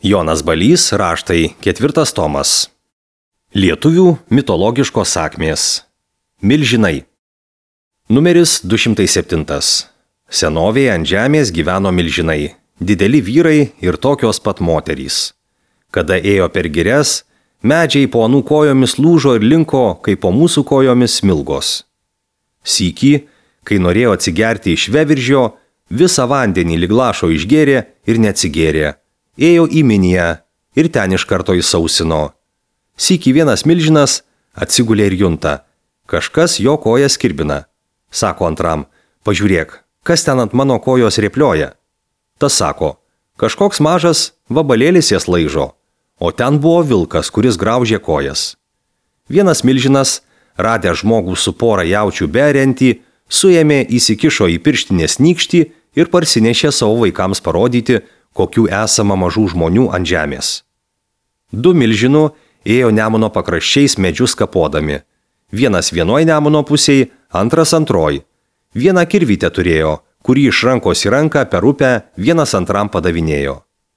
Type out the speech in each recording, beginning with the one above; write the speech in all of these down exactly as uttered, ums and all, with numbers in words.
Jonas Balys, raštai, ketvirtas tomas. Lietuvių mitologiškos sakmės. Milžinai. Numeris du šimtai septintas. Senovėje ant žemės gyveno milžinai, dideli vyrai ir tokios pat moterys. Kada ėjo per girias, medžiai po anų kojomis lūžo ir linko, kaip po mūsų kojomis smilgos. Sykį, kai norėjo atsigerti iš veviržio, visą vandenį lyg lašo išgėrė ir neatsigėrė. Ėjo į miniją ir ten iš karto įsausino. Sykį vienas milžinas atsigulė ir junta. Kažkas jo kojas kirbina. Sako antram, pažiūrėk, kas ten ant mano kojos rėplioja. Tas sako, kažkoks mažas vabalėlis jas laižo, o ten buvo vilkas, kuris graužė kojas. Vienas milžinas, radęs žmogų su pora jaučių beariantį, suėmė, įsikišo į pirštinės nykštį ir parsinešė savo vaikams parodyti, kokių esama mažų žmonių ant žemės. Du milžinų ėjo Nemuno pakraščiais medžius kapodami. Vienas vienoj Nemuno pusėj, antras antroj. Vieną kirvytę turėjo, kurį iš rankos į ranką per upę vienas antram padavinėjo.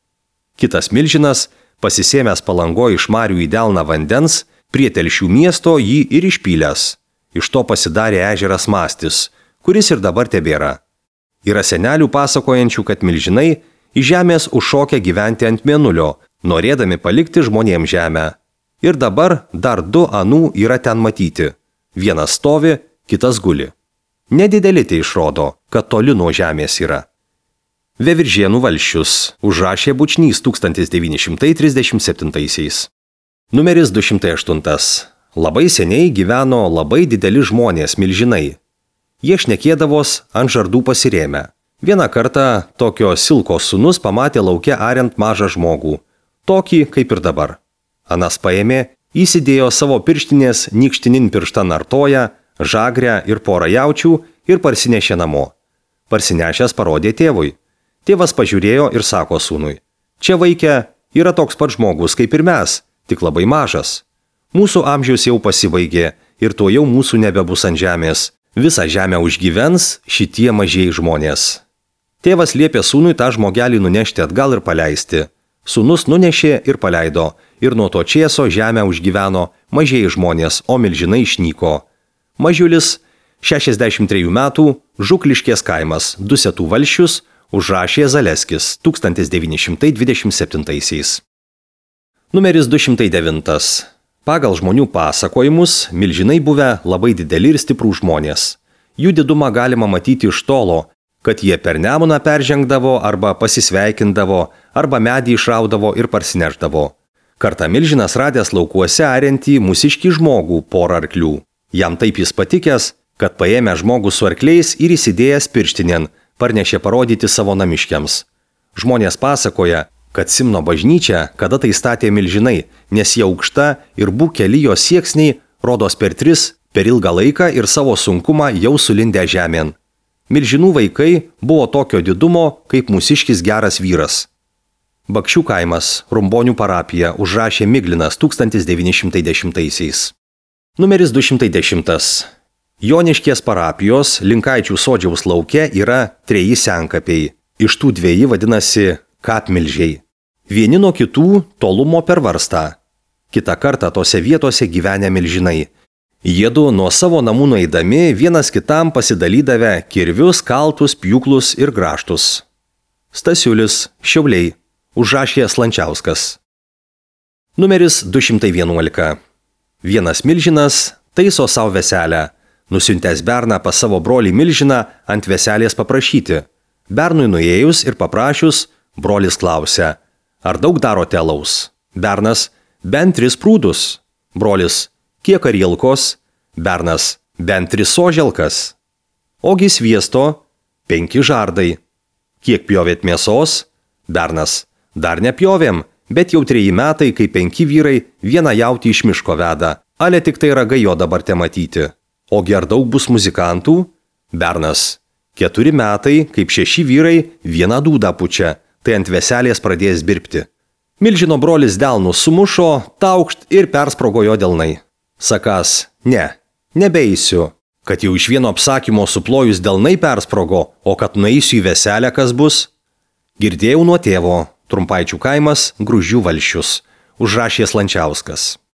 Kitas milžinas, pasisėmęs palangoje iš marių į delną vandens, prie Telšių miesto jį ir išpylęs. Iš to pasidarė ežeras Mastis, kuris ir dabar tebėra. Yra senelių pasakojančių, kad milžinai iš žemės užšokę gyventi ant mėnulio, norėdami palikti žmonėms žemę. Ir dabar dar du anų yra ten matyti. Vienas stovi, kitas guli. Nedideli tai išrodo, kad toli nuo žemės yra. Veviržėnų valsčius užrašė Bučnys tūkstantis devyni šimtai trisdešimt septintaisiais. Numeris du šimtai aštuntas. Labai seniai gyveno labai dideli žmonės milžinai. Jie šnekėdavos ant žardų pasirėmę. Vieną kartą tokio Silko sūnus pamatė lauke ariant mažą žmogų, tokį kaip ir dabar. Anas paėmė, įsidėjo savo pirštinės nykštinin pirštą nartoją, žagrę ir porą jaučių ir parsinešė namo. Parsinešęs parodė tėvui. Tėvas pažiūrėjo ir sako sūnui, čia vaike yra toks pat žmogus kaip ir mes, tik labai mažas. Mūsų amžius jau pasibaigė ir to jau mūsų nebebus ant žemės. Visą žemę užgyvens šitie mažieji žmonės. Tėvas liepė sūnui tą žmogelį nunešti atgal ir paleisti. Sūnus nunešė ir paleido, ir nuo to čėso žemę užgyveno mažieji žmonės, o milžinai išnyko. Mažiulis, šešiasdešimt trejų metų, Žukliškės kaimas, Dusetų valsčius, užrašė Zaleskis tūkstantis devyni šimtai dvidešimt septintaisiais. Numeris du šimtai devintas. Pagal žmonių pasakojimus, milžinai buvę labai dideli ir stiprų žmonės. Jų didumą galima matyti iš tolo, kad jie per Nemuną peržengdavo arba pasisveikindavo, arba medį išraudavo ir parsineždavo. Kartą milžinas radęs laukuose ariantį mūsiškį žmogų porą arklių. Jam taip jis patikęs, kad paėmė žmogų su arkliais ir įsidėjęs pirštinėn, parnešė parodyti savo namiškiams. Žmonės pasakoja, kad Simno bažnyčia kada tai statė milžinai, nes jie aukšta ir būk keli jo sieksniai, rodos per tris, per ilgą laiką ir savo sunkumą jau sulindę žemėn. Milžinų vaikai buvo tokio didumo, kaip mūsiškis geras vyras. Bakšių kaimas, Rumbonių parapija, užrašė Miglinas tūkstantis devyni šimtai dešimtaisiais. Numeris du šimtai dešimtas. Joniškės parapijos Linkaičių sodžiaus lauke yra treji senkapiai. Iš tų dviejų vadinasi kapmilžiai. Vieni nuo kitų tolumo per varstą. Kitą kartą tose vietose gyvenę milžinai. Jiedu nuo savo namų nueidami vienas kitam pasidalydavę kirvius, kaltus, pjūklus ir grąžtus. Stasiulis, Šiauliai, užrašė Slančiauskas. Numeris du šimtai vienuolika. Vienas milžinas taiso savo veselę, nusiuntęs berną pas savo brolį milžiną ant veselės paprašyti. Bernui nuėjus ir paprašius, brolis klausia, ar daug darote alaus? Bernas, bent tris prūdus. Brolis, kiek arielkos? Bernas, bent tris soželkas. Ogi sviesto, penki žardai. Kiek pjovėt mėsos? Bernas, dar nepjovėm, bet jau treji metai, kai penki vyrai vieną jautį iš miško veda. Ale tik tai ragai jo dabar te matyti. Ogi ar daug bus muzikantų? Bernas, keturi metai, kaip šeši vyrai vieną dūdą pučia, tai ant veselės pradės birbti. Milžino brolis delnus sumušo, taukšt ir persprogo jo delnai. Sakas, ne, nebeisiu, kad jau iš vieno apsakymo suplojus delnai persprogo, o kad nueisiu į veselę kas bus? Girdėjau nuo tėvo, Trumpaičių kaimas, Gruzdžių valsčius. Užrašė Slančiauskas.